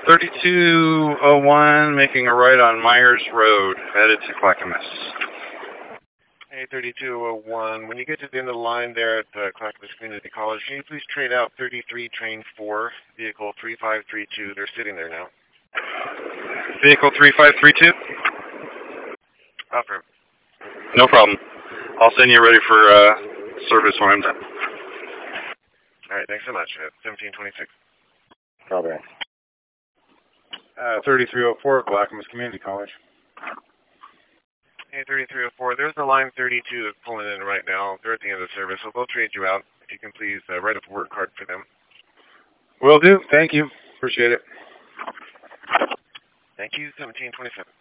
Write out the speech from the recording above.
3201, making a right on Myers Road, headed to Clackamas. Hey, 3201, when you get to the end of the line there at Clackamas Community College, can you please trade out 33 Train 4, vehicle 3532? They're sitting there now. Vehicle 3532? Affirm. No problem. I'll send you ready for service when I'm done. All right, thanks so much. 1726. Copy. 3304, Clackamas Community College. Hey, 3304, there's the line 32 that's pulling in right now. They're at the end of the service, so they'll trade you out. If you can please write up a work card for them. Will do. Thank you. Appreciate it. Thank you, 1727.